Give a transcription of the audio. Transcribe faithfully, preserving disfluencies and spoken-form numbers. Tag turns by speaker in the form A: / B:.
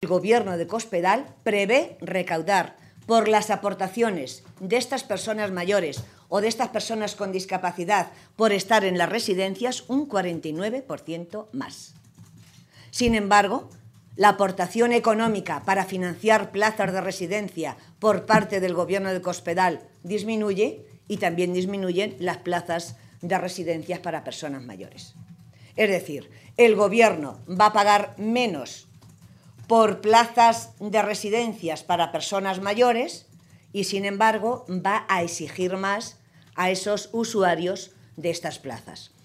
A: El Gobierno de Cospedal prevé recaudar por las aportaciones de estas personas mayores o de estas personas con discapacidad por estar en las residencias un cuarenta y nueve por ciento más. Sin embargo, la aportación económica para financiar plazas de residencia por parte del Gobierno de Cospedal disminuye y también disminuyen las plazas de residencias para personas mayores. Es decir, el Gobierno va a pagar menos por plazas de residencias para personas mayores y, sin embargo, va a exigir más a esos usuarios de estas plazas.